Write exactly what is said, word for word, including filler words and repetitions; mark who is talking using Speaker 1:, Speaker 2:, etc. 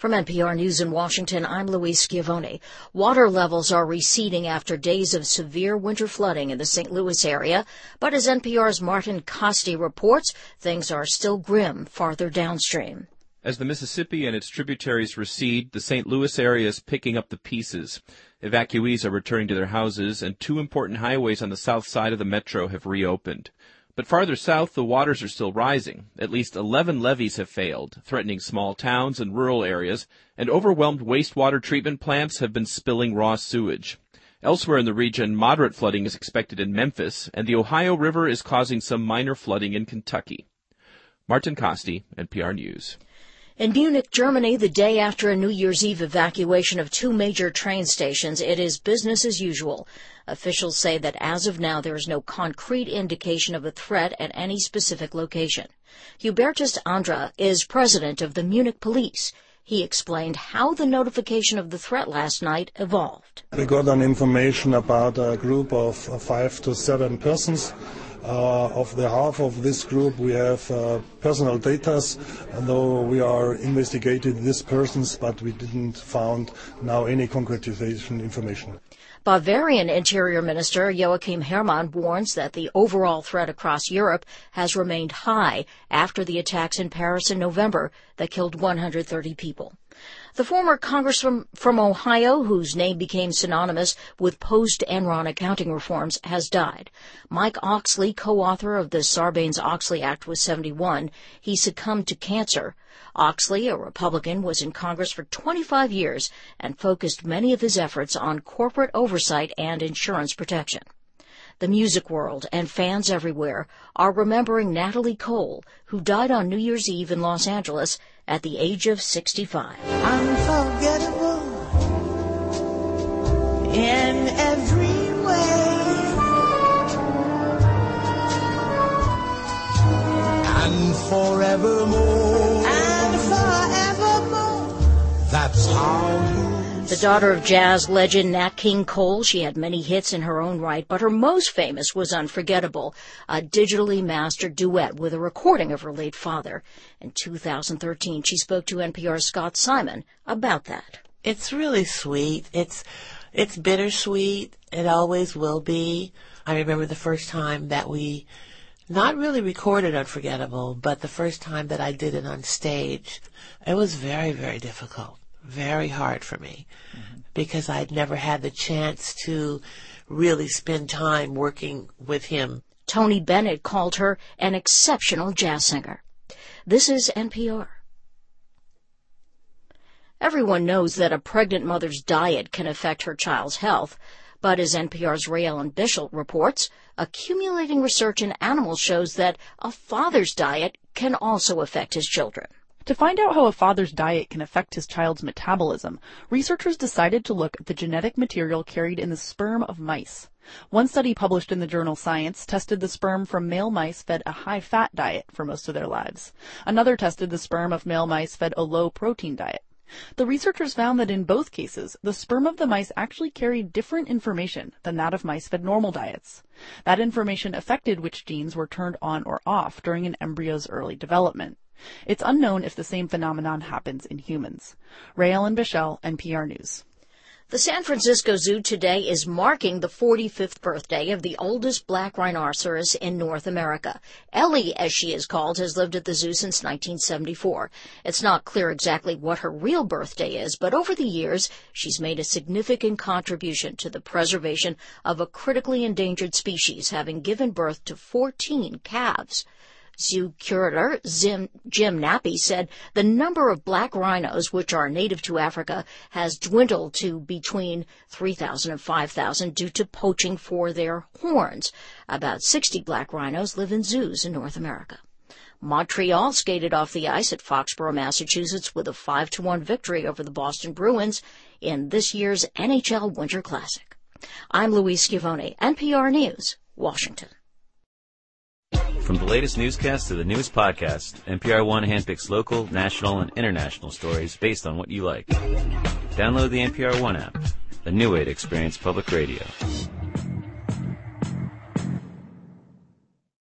Speaker 1: From N P R News in Washington, I'm Louise Schiavone. Water levels are receding after days of severe winter flooding in the Saint Louis area. But as N P R's Martin Kaste reports, things are still grim farther downstream.
Speaker 2: As the Mississippi and its tributaries recede, the Saint Louis area is picking up the pieces. Evacuees are returning to their houses, and two important highways on the south side of the metro have reopened. But farther south, the waters are still rising. At least eleven levees have failed, threatening small towns and rural areas, and overwhelmed wastewater treatment plants have been spilling raw sewage. Elsewhere in the region, moderate flooding is expected in Memphis, and the Ohio River is causing some minor flooding in Kentucky. Martin Kaste, N P R News.
Speaker 1: In Munich, Germany, the day after a New Year's Eve evacuation of two major train stations, it is business as usual. Officials say that as of now, there is no concrete indication of a threat at any specific location. Hubertus Andra is president of the Munich police. He explained how the notification of the threat last night evolved.
Speaker 3: We got an information about a group of five to seven persons. Uh, of the half of this group, we have uh, personal data, though we are investigating these persons, but we didn't found now any concretization information.
Speaker 1: Bavarian Interior Minister Joachim Herrmann warns that the overall threat across Europe has remained high after the attacks in Paris in November that killed one hundred thirty people. The former congressman from Ohio, whose name became synonymous with post-Enron accounting reforms, has died. Mike Oxley, co-author of the Sarbanes-Oxley Act, was seventy-one. He succumbed to cancer. Oxley, a Republican, was in Congress for twenty-five years and focused many of his efforts on corporate oversight and insurance protection. The music world and fans everywhere are remembering Natalie Cole, who died on New Year's Eve in Los Angeles at the age of sixty-five.
Speaker 4: Unforgettable in every way, and forevermore, and forevermore, that's how you...
Speaker 1: The daughter of jazz legend Nat King Cole, she had many hits in her own right, but her most famous was Unforgettable, a digitally mastered duet with a recording of her late father. In two thousand thirteen, she spoke to N P R's Scott Simon about that.
Speaker 5: It's really sweet. It's it's bittersweet. It always will be. I remember the first time that we not really recorded Unforgettable, but the first time that I did it on stage, it was very, very difficult. Very hard for me, mm-hmm. because I'd never had the chance to really spend time working with him.
Speaker 1: Tony Bennett called her an exceptional jazz singer. This is N P R. Everyone knows that a pregnant mother's diet can affect her child's health, but as N P R's Ray Ellen Bishel reports, accumulating research in animals shows that a father's diet can also affect his children.
Speaker 6: To find out how a father's diet can affect his child's metabolism, researchers decided to look at the genetic material carried in the sperm of mice. One study published in the journal Science tested the sperm from male mice fed a high-fat diet for most of their lives. Another tested the sperm of male mice fed a low-protein diet. The researchers found that in both cases, the sperm of the mice actually carried different information than that of mice fed normal diets. That information affected which genes were turned on or off during an embryo's early development. It's unknown if the same phenomenon happens in humans. Ray Ellen Bishel, N P R News.
Speaker 1: The San Francisco Zoo today is marking the forty-fifth birthday of the oldest black rhinoceros in North America. Ellie, as she is called, has lived at the zoo since nineteen seventy-four. It's not clear exactly what her real birthday is, but over the years, she's made a significant contribution to the preservation of a critically endangered species, having given birth to fourteen calves. Zoo curator Jim, Jim Nappy said the number of black rhinos, which are native to Africa, has dwindled to between three thousand and five thousand due to poaching for their horns. About sixty black rhinos live in zoos in North America. Montreal skated off the ice at Foxborough, Massachusetts, with a five to one victory over the Boston Bruins in this year's N H L Winter Classic. I'm Louise Schiavone, N P R News, Washington.
Speaker 7: From the latest newscast to the newest podcast, N P R One handpicks local, national, and international stories based on what you like. Download the N P R One app, a new way to experience public radio.